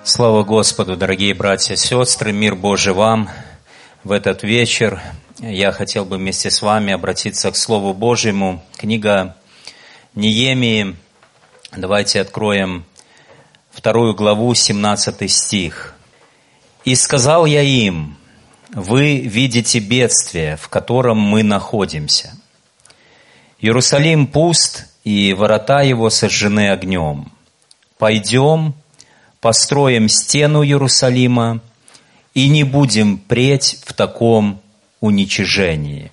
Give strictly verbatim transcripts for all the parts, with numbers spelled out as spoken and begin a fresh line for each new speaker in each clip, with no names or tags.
Слава Господу, дорогие братья и сестры, мир Божий вам в этот вечер. Я хотел бы вместе с вами обратиться к Слову Божьему. Книга Неемии. Давайте откроем вторую главу, семнадцатый стих. «И сказал я им: вы видите бедствие, в котором мы находимся. Иерусалим пуст, и ворота его сожжены огнем. Пойдем, построим стену Иерусалима и не будем преть в таком уничижении».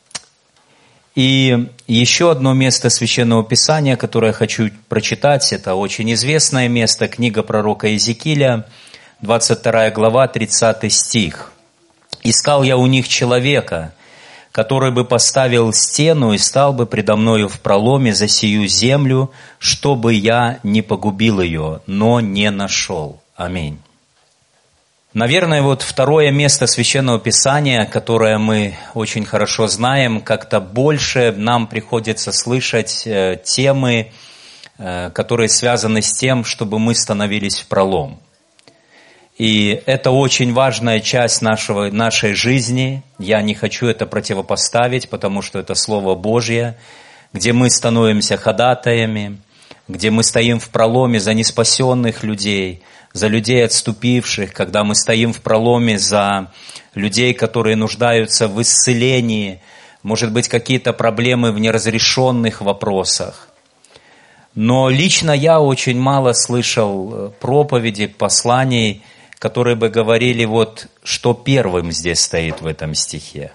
И еще одно место Священного Писания, которое я хочу прочитать, это очень известное место, книга пророка Иезекииля, двадцать вторая глава, тридцатый стих. «Искал я у них человека, который бы поставил стену и стал бы предо мною в проломе за сию землю, чтобы я не погубил ее, но не нашел». Аминь. Наверное, вот второе место Священного Писания, которое мы очень хорошо знаем, как-то больше нам приходится слышать э, темы, э, которые связаны с тем, чтобы мы становились в пролом. И это очень важная часть нашего, нашей жизни. Я не хочу это противопоставить, потому что это Слово Божье, где мы становимся ходатаями, где мы стоим в проломе за неспасенных людей, за людей отступивших, когда мы стоим в проломе за людей, которые нуждаются в исцелении, может быть, какие-то проблемы в неразрешенных вопросах. Но лично я очень мало слышал проповедей, посланий, которые бы говорили, вот, что первым здесь стоит в этом стихе.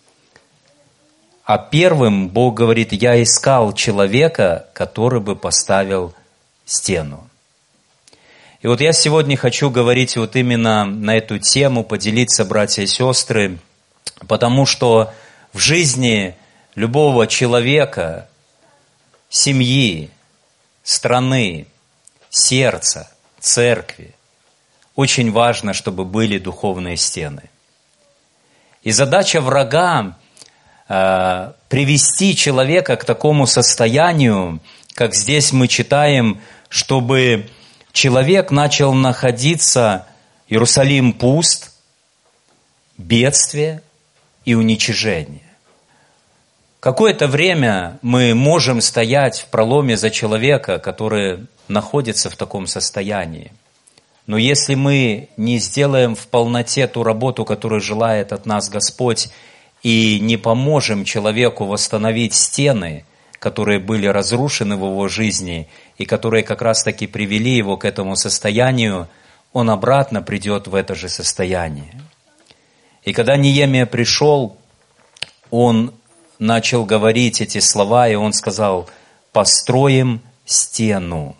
А первым Бог говорит: я искал человека, который бы поставил стену. И вот я сегодня хочу говорить вот именно на эту тему, поделиться, братья и сестры, потому что в жизни любого человека, семьи, страны, сердца, церкви очень важно, чтобы были духовные стены. И задача врага э, привести человека к такому состоянию, как здесь мы читаем, чтобы человек начал находиться, Иерусалим пуст, бедствие и уничижение. Какое-то время мы можем стоять в проломе за человека, который находится в таком состоянии. Но если мы не сделаем в полноте ту работу, которую желает от нас Господь, и не поможем человеку восстановить стены, которые были разрушены в его жизни, и которые как раз-таки привели его к этому состоянию, он обратно придет в это же состояние. И когда Неемия пришел, он начал говорить эти слова, и он сказал: построим стену,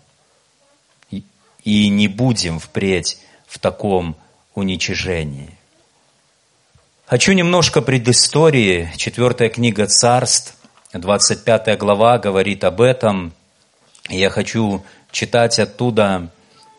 и не будем впредь в таком уничижении. Хочу немножко предыстории. Четвертая книга Царств, двадцать пятая глава говорит об этом. Я хочу читать оттуда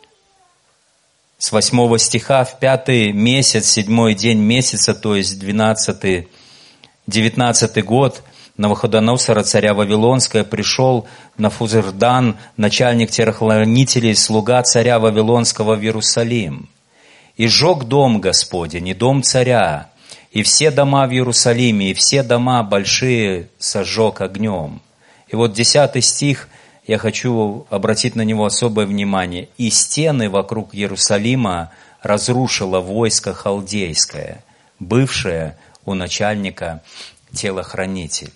с восьмого стиха: «В пятый месяц, седьмой день месяца, то есть двенадцатый, девятнадцатый год Навуходоносора, царя Вавилонского, пришел Нафузырдан, начальник телохранителей, слуга царя Вавилонского, в Иерусалим. И сжег дом Господень, и дом царя, и все дома в Иерусалиме, и все дома большие сожег огнем». И вот десятый стих, я хочу обратить на него особое внимание. «И стены вокруг Иерусалима разрушило войско халдейское, бывшее у начальника телохранителей».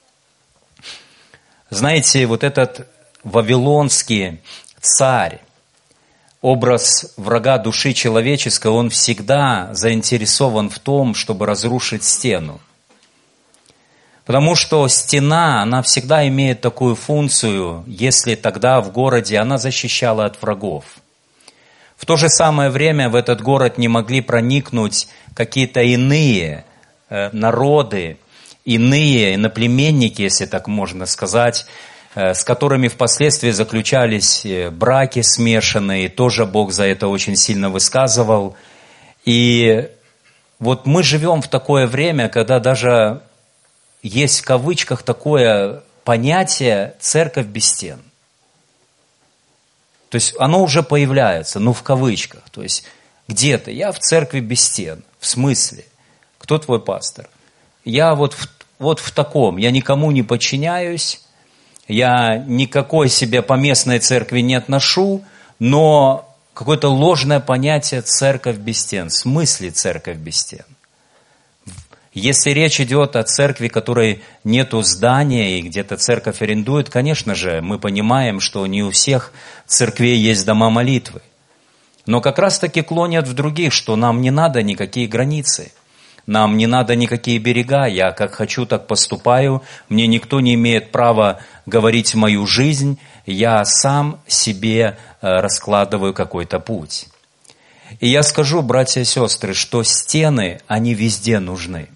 Знаете, вот этот вавилонский царь, образ врага души человеческой, он всегда заинтересован в том, чтобы разрушить стену. Потому что стена, она всегда имеет такую функцию, если тогда в городе она защищала от врагов. В то же самое время в этот город не могли проникнуть какие-то иные э, народы, иные иноплеменники, если так можно сказать, э, с которыми впоследствии заключались браки смешанные, тоже Бог за это очень сильно высказывал. И вот мы живем в такое время, когда даже есть в кавычках такое понятие «церковь без стен». То То есть оно уже появляется, ну в кавычках. То есть где-то я в церкви без стен. В смысле? Кто твой пастор? Я вот в, вот в таком, я никому не подчиняюсь, я никакой себе поместной церкви не отношу, но какое-то ложное понятие церковь без стен. В смысле церковь без стен? Если речь идет о церкви, которой нету здания и где-то церковь арендует, конечно же, мы понимаем, что не у всех церквей есть дома молитвы. Но как раз таки клонят в других, что нам не надо никакие границы. Нам не надо никакие берега. Я как хочу, так поступаю. Мне никто не имеет права говорить мою жизнь. Я сам себе раскладываю какой-то путь. И я скажу, братья и сестры, что стены, они везде нужны.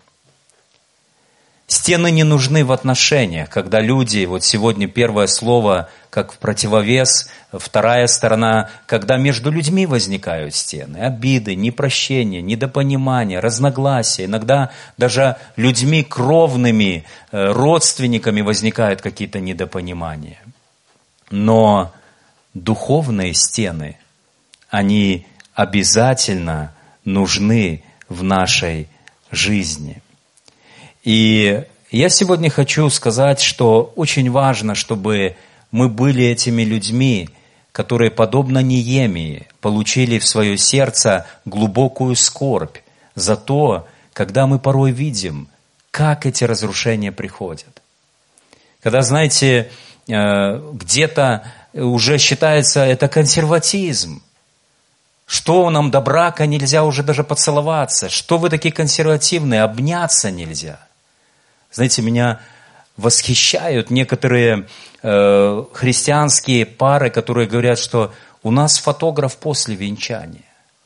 Стены не нужны в отношениях, когда люди, вот сегодня первое слово, как в противовес, вторая сторона, когда между людьми возникают стены, обиды, непрощение, недопонимание, разногласия, иногда даже людьми кровными, родственниками возникают какие-то недопонимания. Но духовные стены, они обязательно нужны в нашей жизни. И я сегодня хочу сказать, что очень важно, чтобы мы были этими людьми, которые, подобно Неемии, получили в свое сердце глубокую скорбь за то, когда мы порой видим, как эти разрушения приходят. Когда, знаете, где-то уже считается это консерватизм. Что нам до брака нельзя уже даже поцеловаться? Что вы такие консервативные? Обняться нельзя. Знаете, меня восхищают некоторые э, христианские пары, которые говорят, что у нас фотограф после венчания.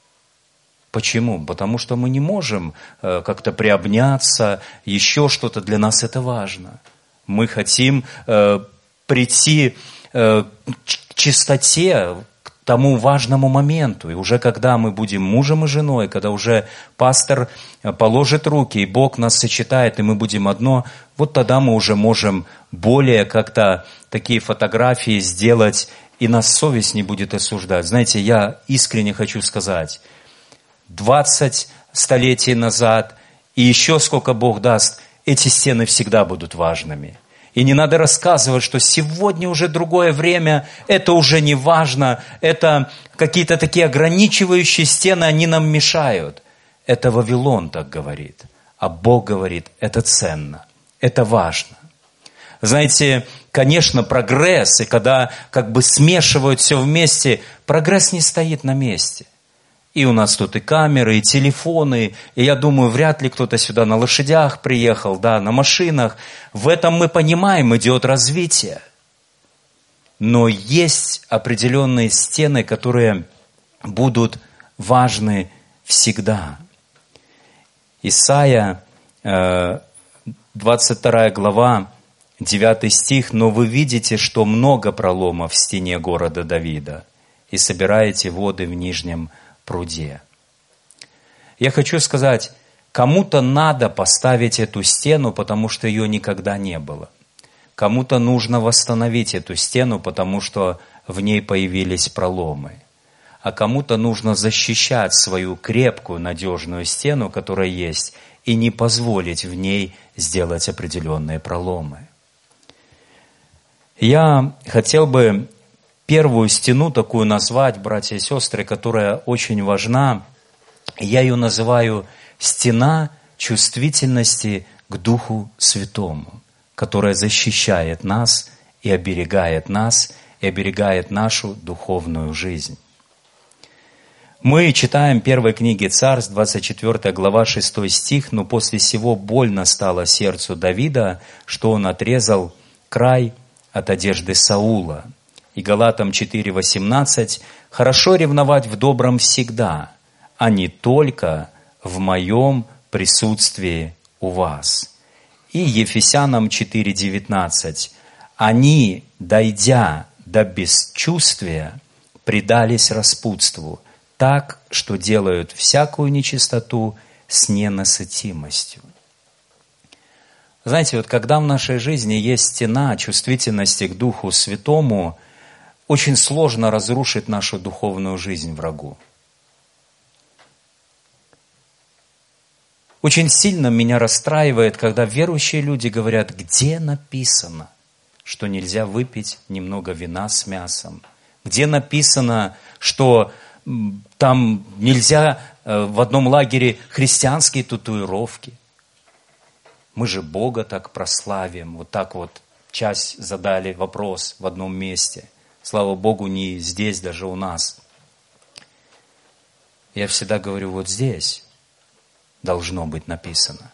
Почему? Потому что мы не можем э, как-то приобняться, еще что-то, для нас это важно. Мы хотим э, прийти э, к чистоте, тому важному моменту. И уже когда мы будем мужем и женой, когда уже пастор положит руки, и Бог нас сочетает, и мы будем одно, вот тогда мы уже можем более как-то такие фотографии сделать, и нас совесть не будет осуждать. Знаете, я искренне хочу сказать, двадцать столетий назад, и еще сколько Бог даст, эти стены всегда будут важными. И не надо рассказывать, что сегодня уже другое время, это уже не важно, это какие-то такие ограничивающие стены, они нам мешают. Это Вавилон так говорит, а Бог говорит, это ценно, это важно. Знаете, конечно, прогресс, и когда как бы смешивают все вместе, прогресс не стоит на месте. И у нас тут и камеры, и телефоны, и я думаю, вряд ли кто-то сюда на лошадях приехал, да, на машинах. В этом мы понимаем, идет развитие. Но есть определенные стены, которые будут важны всегда. Исайя, двадцать вторая глава, девятый стих. «Но вы видите, что много проломов в стене города Давида, и собираете воды в нижнем пруде». Я хочу сказать, кому-то надо поставить эту стену, потому что ее никогда не было. Кому-то нужно восстановить эту стену, потому что в ней появились проломы. А кому-то нужно защищать свою крепкую, надежную стену, которая есть, и не позволить в ней сделать определенные проломы. Я хотел бы первую стену такую назвать, братья и сестры, которая очень важна. Я ее называю стена чувствительности к Духу Святому, которая защищает нас и оберегает нас, и оберегает нашу духовную жизнь. Мы читаем в первой книге Царств, двадцать четвёртая глава, шестой стих. «Но после сего больно стало сердцу Давида, что он отрезал край от одежды Саула». И Галатам четыре восемнадцать. «Хорошо ревновать в добром всегда, а не только в моем присутствии у вас». И Ефесянам четыре девятнадцать. «Они, дойдя до бесчувствия, предались распутству, так, что делают всякую нечистоту с ненасытимостью». Знаете, вот когда в нашей жизни есть стена чувствительности к Духу Святому, очень сложно разрушить нашу духовную жизнь врагу. Очень сильно меня расстраивает, когда верующие люди говорят, где написано, что нельзя выпить немного вина с мясом, где написано, что там нельзя в одном лагере христианские татуировки. Мы же Бога так прославим. Вот так вот часть задали вопрос в одном месте. Слава Богу, не здесь, даже у нас. Я всегда говорю, вот здесь должно быть написано.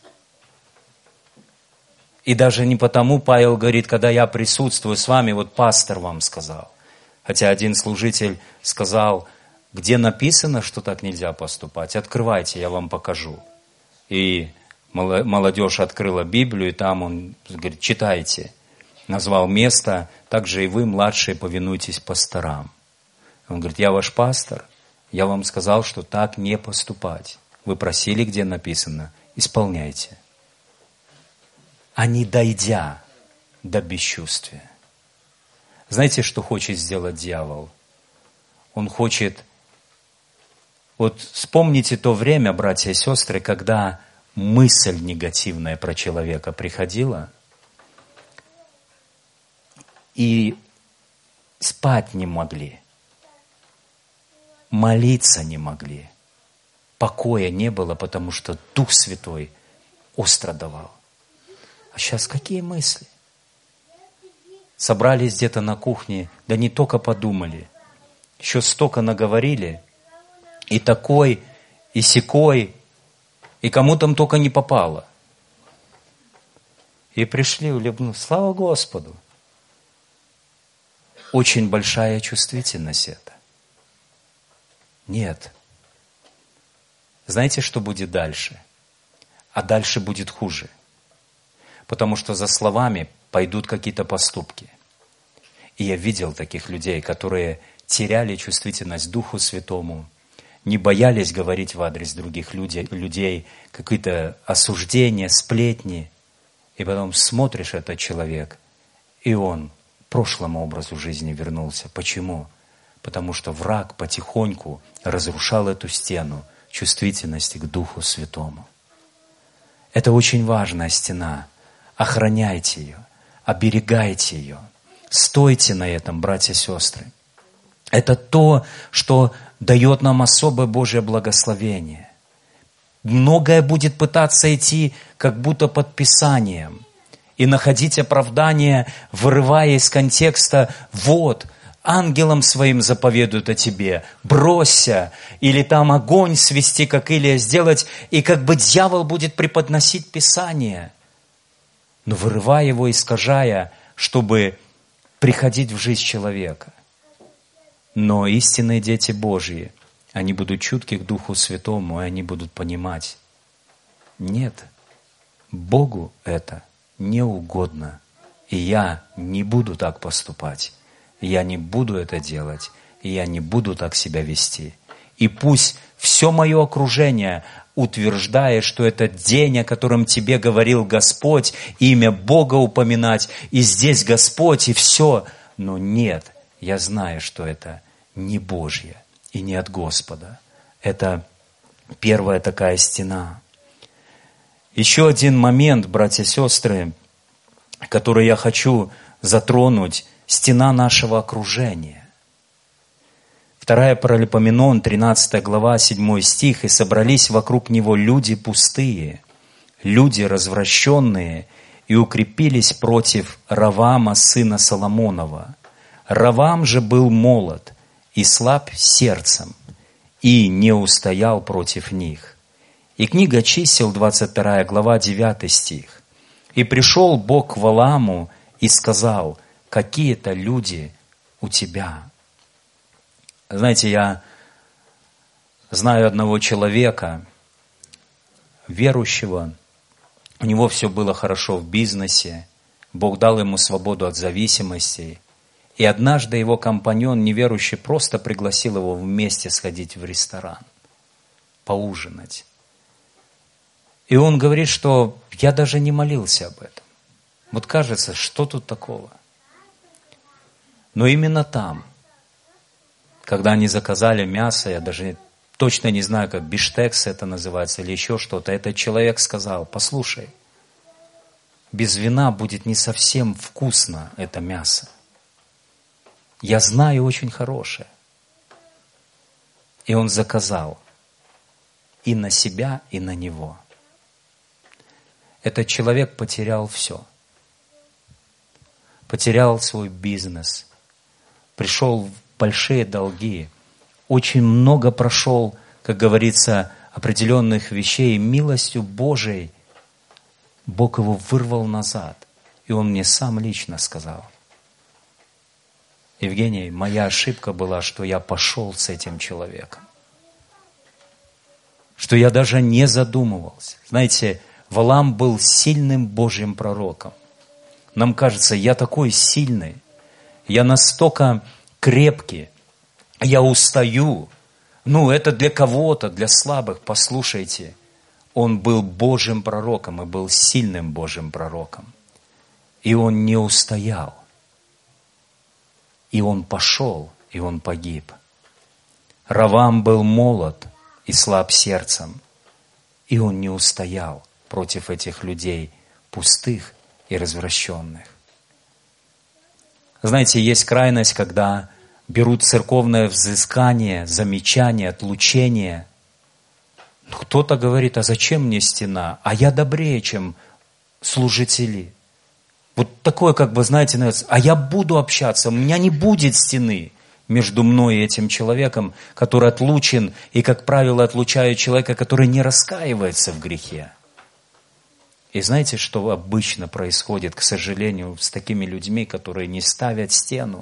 И даже не потому Павел говорит, когда я присутствую с вами, вот пастор вам сказал. Хотя один служитель сказал, где написано, что так нельзя поступать, открывайте, я вам покажу. И молодежь открыла Библию, и там он говорит, читайте. Назвал место, также и вы, младшие, повинуйтесь пасторам. Он говорит, я ваш пастор, я вам сказал, что так не поступать. Вы просили, где написано, исполняйте. А не дойдя до бесчувствия. Знаете, что хочет сделать дьявол? Он хочет... Вот вспомните то время, братья и сестры, когда мысль негативная про человека приходила, и спать не могли, молиться не могли, покоя не было, потому что Дух Святой остро давал. А сейчас какие мысли? Собрались где-то на кухне, да не только подумали, еще столько наговорили, и такой, и сякой, и кому там только не попало. И пришли, улыбнулись, слава Господу. Очень большая чувствительность это. Нет. Знаете, что будет дальше? А дальше будет хуже. Потому что за словами пойдут какие-то поступки. И я видел таких людей, которые теряли чувствительность Духу Святому, не боялись говорить в адрес других людей, людей какие-то осуждения, сплетни. И потом смотришь, этот человек, и он к прошлому образу жизни вернулся. Почему? Потому что враг потихоньку разрушал эту стену чувствительности к Духу Святому. Это очень важная стена. Охраняйте ее, оберегайте ее. Стойте на этом, братья и сестры. Это то, что дает нам особое Божье благословение. Многое будет пытаться идти как будто под Писанием и находить оправдание, вырывая из контекста «вот, ангелам своим заповедуют о тебе, бросься», или там огонь свести, как Илия сделать, и как бы дьявол будет преподносить Писание, но вырывая его, искажая, чтобы приходить в жизнь человека. Но истинные дети Божьи, они будут чутки к Духу Святому, и они будут понимать, нет, Богу это не угодно, и я не буду так поступать, я не буду это делать, и я не буду так себя вести. И пусть все мое окружение утверждает, что это день, о котором тебе говорил Господь, имя Бога упоминать, и здесь Господь, и все, но нет, я знаю, что это не Божье и не от Господа. Это первая такая стена. Еще один момент, братья и сестры, который я хочу затронуть, стена нашего окружения. Вторая Паралипоменон, тринадцатая глава, седьмой стих. «И собрались вокруг него люди пустые, люди развращенные, и укрепились против Ровама, сына Соломонова. Ровам же был молод и слаб сердцем, и не устоял против них». И книга Чисел, двадцать вторая глава, девятый стих. «И пришел Бог к Валааму и сказал, какие-то люди у тебя». Знаете, я знаю одного человека, верующего, у него все было хорошо в бизнесе, Бог дал ему свободу от зависимостей. И однажды его компаньон, неверующий, просто пригласил его вместе сходить в ресторан, поужинать. И он говорит, что я даже не молился об этом. Вот кажется, что тут такого? Но именно там Когда они заказали мясо, я даже точно не знаю, как биштекс это называется или еще что-то, этот человек сказал: послушай, без вина будет не совсем вкусно это мясо. Я знаю очень хорошее. И он заказал и на себя, и на него. Этот человек потерял все. Потерял свой бизнес, пришел в большие долги, очень много прошел, как говорится, определенных вещей, и милостью Божией Бог его вырвал назад. И он мне сам лично сказал: Евгений, моя ошибка была, что я пошел с этим человеком. Что я даже не задумывался. Знаете, Валаам был сильным Божьим пророком. Нам кажется, я такой сильный, я настолько крепкий, я устаю. Ну, это для кого-то, для слабых. Послушайте, он был Божьим пророком и был сильным Божьим пророком. И он не устоял. И он пошел, и он погиб. Равам был молод и слаб сердцем, и он не устоял против этих людей пустых и развращенных. Знаете, есть крайность, когда берут церковное взыскание, замечание, отлучение. Кто-то говорит: а зачем мне стена? А я добрее, чем служители. Вот такое, как бы, знаете, а я буду общаться, у меня не будет стены между мной и этим человеком, который отлучен, и, как правило, отлучают человека, который не раскаивается в грехе. И знаете, что обычно происходит, к сожалению, с такими людьми, которые не ставят стену?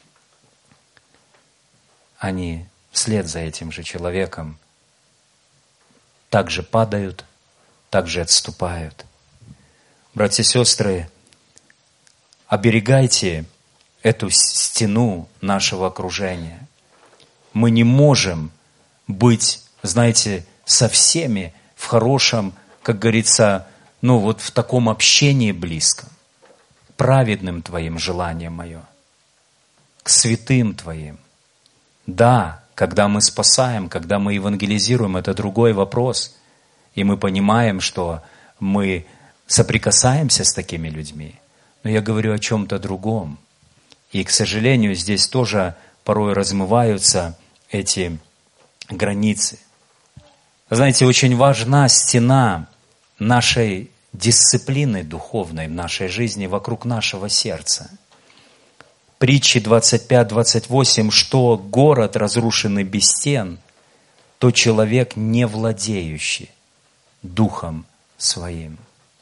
Они вслед за этим же человеком также падают, также отступают. Братья и сестры, оберегайте эту стену нашего окружения. Мы не можем быть, знаете, со всеми в хорошем, как говорится, ну вот в таком общении близком, праведным Твоим желанием мое, к святым Твоим. Да, когда мы спасаем, когда мы евангелизируем, это другой вопрос. И мы понимаем, что мы соприкасаемся с такими людьми. Но я говорю о чем-то другом. И, к сожалению, здесь тоже порой размываются эти границы. Знаете, очень важна стена нашей дисциплины духовной в нашей жизни вокруг нашего сердца. Притчи двадцать пять двадцать восемь, что город, разрушенный без стен, то человек, не владеющий духом своим.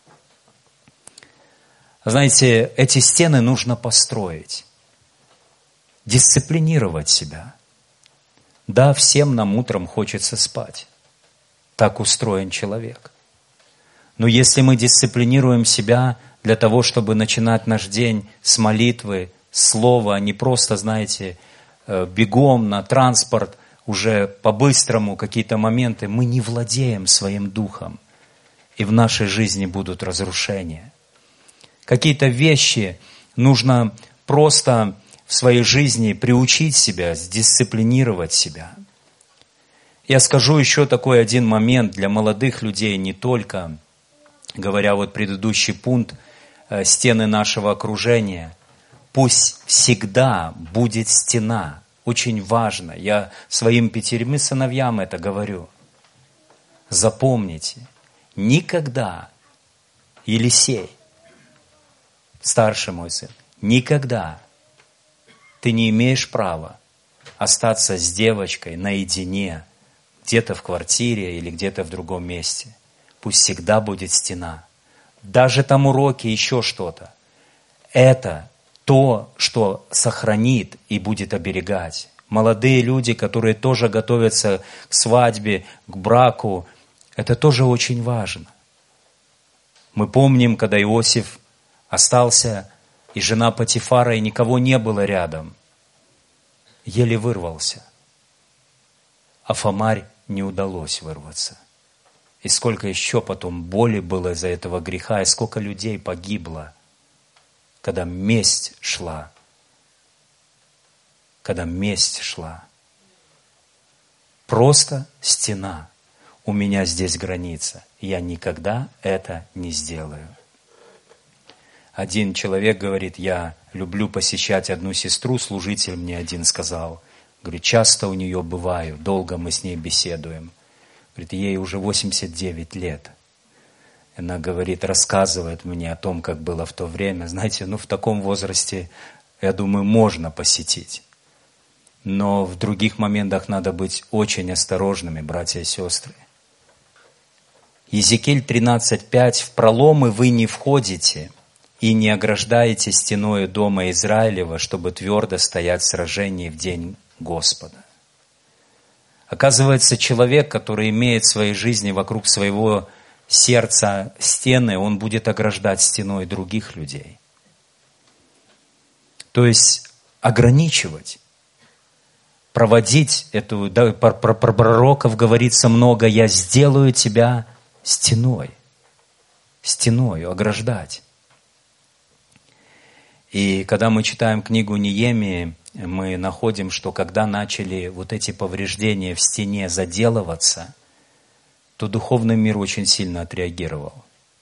Знаете, эти стены нужно построить, дисциплинировать себя. Да, всем нам утром хочется спать. Так устроен человек. Но если мы дисциплинируем себя для того, чтобы начинать наш день с молитвы, слова, а не просто, знаете, бегом на транспорт, уже по-быстрому какие-то моменты, мы не владеем своим духом. И в нашей жизни будут разрушения. Какие-то вещи нужно просто в своей жизни приучить себя, сдисциплинировать себя. Я скажу еще такой один момент для молодых людей, не только, говоря вот предыдущий пункт, стены нашего окружения. Пусть всегда будет стена. Очень важно. Я своим пятерым сыновьям это говорю. Запомните, никогда, Елисей, старший мой сын, никогда ты не имеешь права остаться с девочкой наедине, где-то в квартире или где-то в другом месте. Пусть всегда будет стена. Даже там уроки, еще что-то. Это то, что сохранит и будет оберегать. Молодые люди, которые тоже готовятся к свадьбе, к браку, это тоже очень важно. Мы помним, когда Иосиф остался, и жена Потифара, и никого не было рядом. Еле вырвался. А Фомарь не удалось вырваться. И сколько еще потом боли было из-за этого греха, и сколько людей погибло, когда месть шла. Когда месть шла. Просто стена. У меня здесь граница. Я никогда это не сделаю. Один человек говорит, я люблю посещать одну сестру, служитель мне один сказал. Говорит, часто у нее бываю, долго мы с ней беседуем. Говорит, ей уже восемьдесят девять лет. Она говорит, рассказывает мне о том, как было в то время. Знаете, ну в таком возрасте, я думаю, можно посетить. Но в других моментах надо быть очень осторожными, братья и сестры. Иезекииль тринадцать пять. «В проломы вы не входите и не ограждаете стеною дома Израилева, чтобы твердо стоять в сражении в день Господа». Оказывается, человек, который имеет в своей жизни вокруг своего сердца стены, он будет ограждать стеной других людей. То есть ограничивать. Проводить эту, да, про, про пророков говорится много, я сделаю тебя стеной, стеною ограждать. И когда мы читаем книгу Неемии, мы находим, что когда начали вот эти повреждения в стене заделываться, то духовный мир очень сильно отреагировал.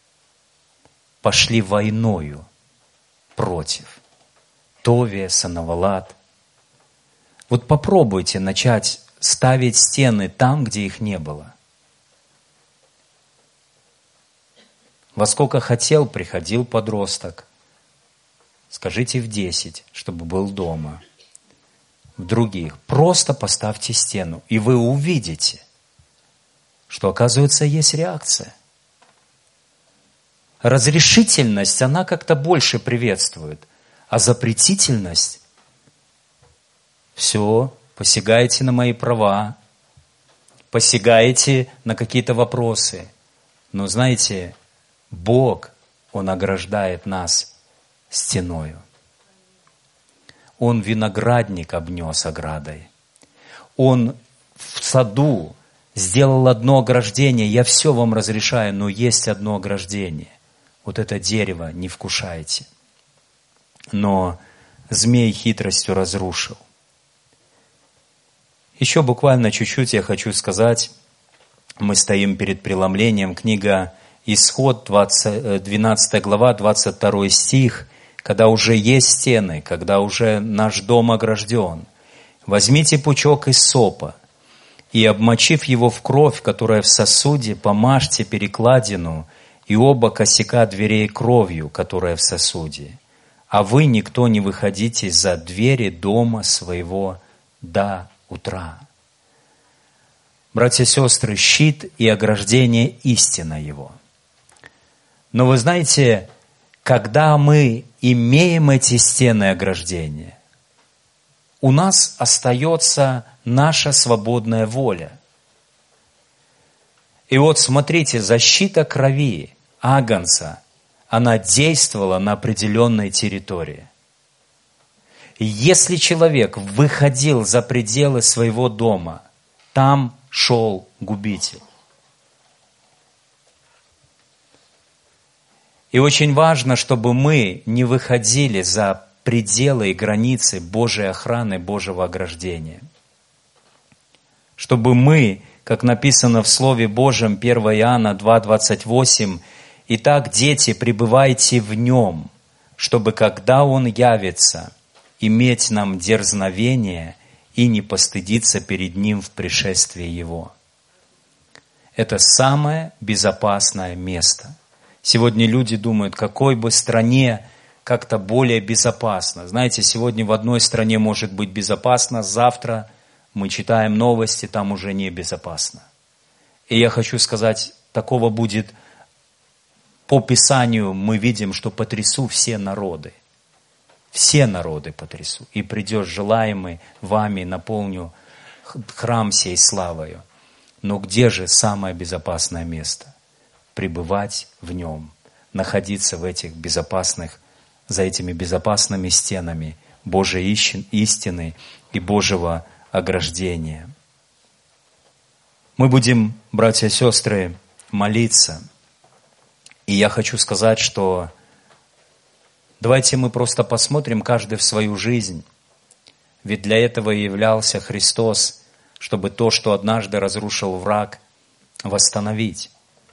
Пошли войною против Товия, Санавалат. Вот попробуйте начать ставить стены там, где их не было. Во сколько хотел, приходил подросток. Скажите в десять, чтобы был дома. В других. Просто поставьте стену, и вы увидите, что, оказывается, есть реакция. Разрешительность, она как-то больше приветствует, а запретительность – все, посягаете на мои права, посягаете на какие-то вопросы. Но знаете, Бог, Он ограждает нас стеною. Он виноградник обнес оградой. Он в саду сделал одно ограждение. Я все вам разрешаю, но есть одно ограждение. Вот это дерево не вкушайте. Но змей хитростью разрушил. Еще буквально чуть-чуть я хочу сказать. Мы стоим перед преломлением. Книга Исход, двенадцатая глава, двадцать второй стих. Когда уже есть стены, когда уже наш дом огражден. Возьмите пучок иссопа и, обмочив его в кровь, которая в сосуде, помажьте перекладину и оба косяка дверей кровью, которая в сосуде. А вы, никто, не выходите за двери дома своего до утра. Братья и сестры, щит и ограждение – истина его. Но вы знаете, когда мы имеем эти стены ограждения, у нас остается наша свободная воля. И вот смотрите, защита крови агнца, она действовала на определенной территории. Если человек выходил за пределы своего дома, там шел губитель. И очень важно, чтобы мы не выходили за пределы и границы Божьей охраны, Божьего ограждения. Чтобы мы, как написано в Слове Божьем, первое Иоанна два двадцать восемь, «Итак, дети, пребывайте в Нем, чтобы, когда Он явится, иметь нам дерзновение и не постыдиться перед Ним в пришествии Его». Это самое безопасное место. Сегодня люди думают, какой бы стране как-то более безопасно. Знаете, сегодня в одной стране может быть безопасно, завтра мы читаем новости, там уже небезопасно. И я хочу сказать, такого будет, по Писанию мы видим, что потрясу все народы. Все народы потрясу. И придет желаемый вами, наполню храм сей славою. Но где же самое безопасное место? Пребывать в нем, находиться в этих безопасных, за этими безопасными стенами Божьей истины и Божьего ограждения. Мы будем, братья и сестры, молиться. И я хочу сказать, что давайте мы просто посмотрим каждый в свою жизнь. Ведь для этого и являлся Христос, чтобы то, что однажды разрушил враг, восстановить.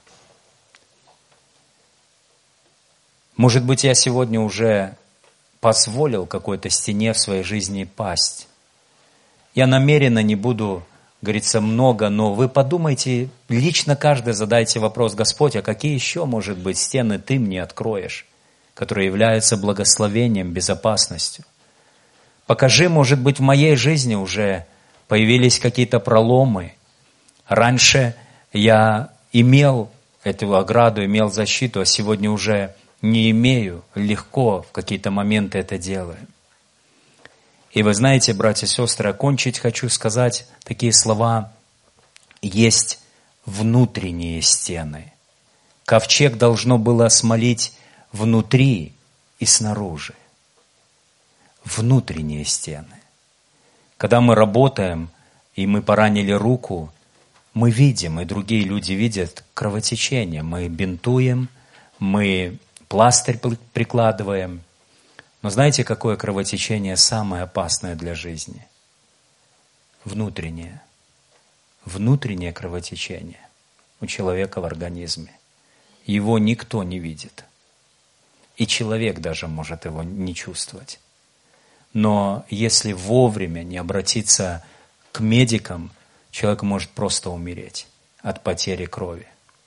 Может быть, я сегодня уже позволил какой-то стене в своей жизни пасть. Я намеренно не буду, говорится, много, но вы подумайте, лично каждый задайте вопрос: Господь, а какие еще, может быть, стены Ты мне откроешь, которые являются благословением, безопасностью? Покажи, может быть, в моей жизни уже появились какие-то проломы. Раньше я имел эту ограду, имел защиту, а сегодня уже не имею, легко в какие-то моменты это делаю. И вы знаете, братья и сестры, окончить хочу сказать такие слова: есть внутренние стены. Ковчег должно было смолить внутри и снаружи. Внутренние стены. Когда мы работаем, и мы поранили руку, мы видим, и другие люди видят кровотечение. Мы бинтуем, мы пластырь прикладываем. Но знаете, какое кровотечение самое опасное для жизни? Внутреннее. Внутреннее кровотечение у человека в организме. Его никто не видит. И человек даже может его не чувствовать. Но если вовремя не обратиться к медикам, человек может просто умереть от потери крови.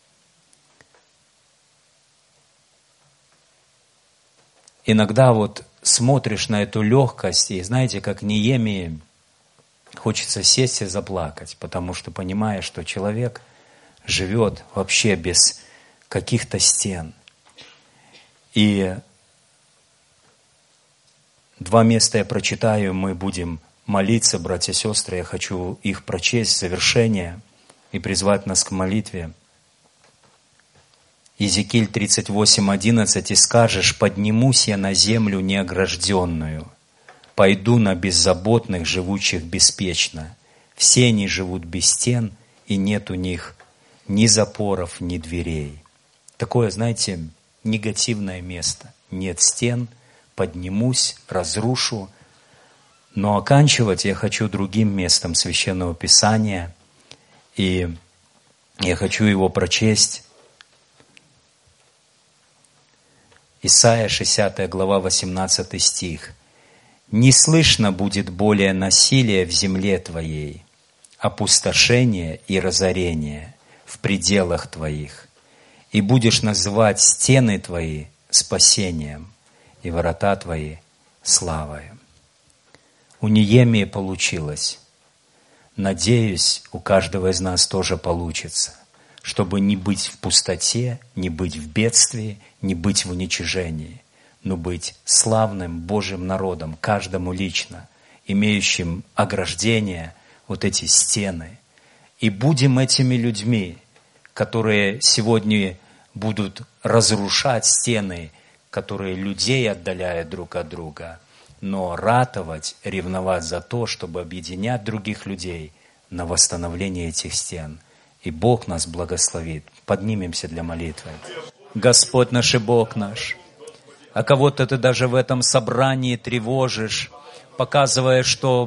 Иногда вот смотришь на эту легкость, и знаете, как Неемии, хочется сесть и заплакать, потому что понимаешь, что человек живет вообще без каких-то стен. И два места я прочитаю, мы будем молиться, братья и сестры, я хочу их прочесть в завершение и призвать нас к молитве. Иезекииль тридцать восемь одиннадцать: «И скажешь: поднимусь я на землю неогражденную, пойду на беззаботных, живущих беспечно. Все они живут без стен, и нет у них ни запоров, ни дверей». Такое, знаете, негативное место. Нет стен, поднимусь, разрушу. Но оканчивать я хочу другим местом Священного Писания, и я хочу его прочесть. Исайя шестидесятая глава, восемнадцатый стих. «Не слышно будет более насилия в земле твоей, опустошения и разорения в пределах твоих, и будешь называть стены твои спасением и ворота твои славою». У Неемии получилось. Надеюсь, у каждого из нас тоже получится, чтобы не быть в пустоте, не быть в бедствии, не быть в уничижении, но быть славным Божьим народом, каждому лично, имеющим ограждение, вот эти стены. И будем этими людьми, которые сегодня будут разрушать стены, которые людей отдаляют друг от друга, но ратовать, ревновать за то, чтобы объединять других людей на восстановление этих стен. И Бог нас благословит. Поднимемся для молитвы. Господь наш и Бог наш, а кого-то Ты даже в этом собрании тревожишь, показывая, что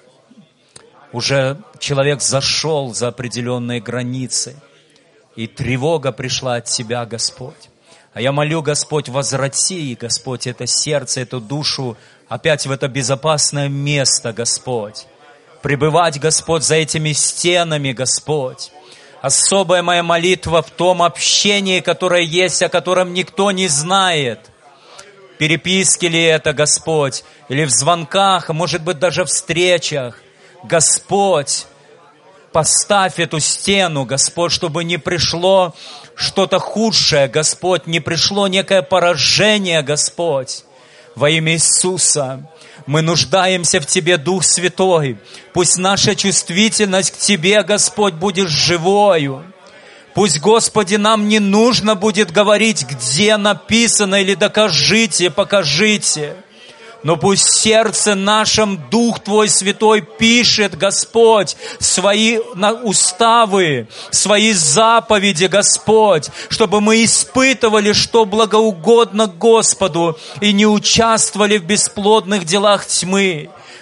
уже человек зашел за определенные границы, и тревога пришла от Тебя, Господь. А я молю, Господь, возврати, Господь, это сердце, эту душу опять в это безопасное место, Господь. Пребывать, Господь, за этими стенами, Господь. Особая моя молитва в том общении, которое есть, о котором никто не знает. Переписки ли это, Господь, или в звонках, а может быть даже в встречах. Господь, поставь эту стену, Господь, чтобы не пришло что-то худшее, Господь, не пришло некое поражение, Господь. Во имя Иисуса мы нуждаемся в Тебе, Дух Святой. Пусть наша чувствительность к Тебе, Господь, будет живою. Пусть, Господи, нам не нужно будет говорить, где написано, или докажите, покажите. Но пусть в сердце нашем Дух Твой Святой пишет, Господь, свои уставы, свои заповеди, Господь, чтобы мы испытывали, что благоугодно Господу, и не участвовали в бесплодных делах тьмы.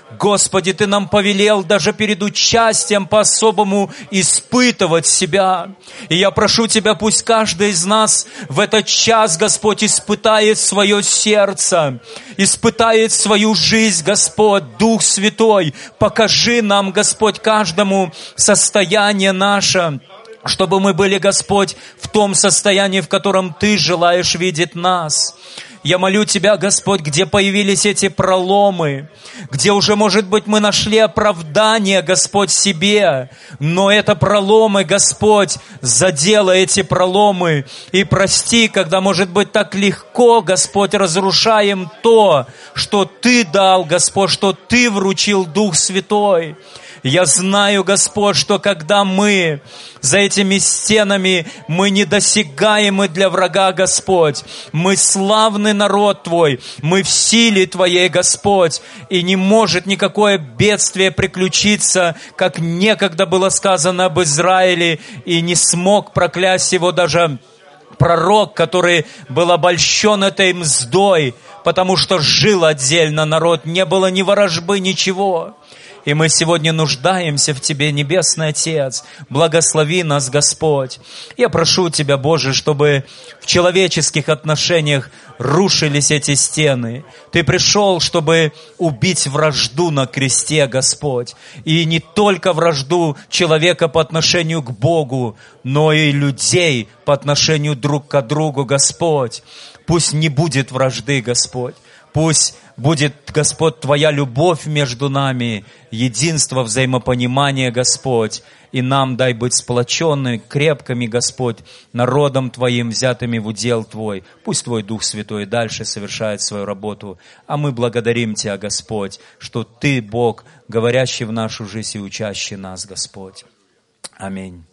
Господи, Ты нам повелел даже перед участием по-особому испытывать себя. И я прошу Тебя, пусть каждый из нас в этот час, Господь, испытает свое сердце, испытает свою жизнь, Господь, Дух Святой. Покажи нам, Господь, каждому состояние наше, чтобы мы были, Господь, в том состоянии, в котором Ты желаешь видеть нас. Я молю Тебя, Господь, где появились эти проломы, где уже, может быть, мы нашли оправдание, Господь, себе, но это проломы, Господь, заделай эти проломы и прости, когда, может быть, так легко, Господь, разрушаем то, что Ты дал, Господь, что Ты вручил, Дух Святой. Я знаю, Господь, что когда мы за этими стенами, мы недосягаемы для врага, Господь. Мы славный народ Твой, мы в силе Твоей, Господь. И не может никакое бедствие приключиться, как некогда было сказано об Израиле, и не смог проклясть его даже пророк, который был обольщен этой мздой, потому что жил отдельно народ, не было ни ворожбы, ничего. И мы сегодня нуждаемся в Тебе, Небесный Отец. Благослови нас, Господь. Я прошу Тебя, Боже, чтобы в человеческих отношениях рушились эти стены. Ты пришел, чтобы убить вражду на кресте, Господь. И не только вражду человека по отношению к Богу, но и людей по отношению друг к другу, Господь. Пусть не будет вражды, Господь. Пусть будет, Господь, Твоя любовь между нами, единство, взаимопонимание, Господь. И нам дай быть сплоченными, крепкими, Господь, народом Твоим, взятыми в удел Твой. Пусть Твой Дух Святой дальше совершает свою работу. А мы благодарим Тебя, Господь, что Ты, Бог, говорящий в нашу жизнь и учащий нас, Господь. Аминь.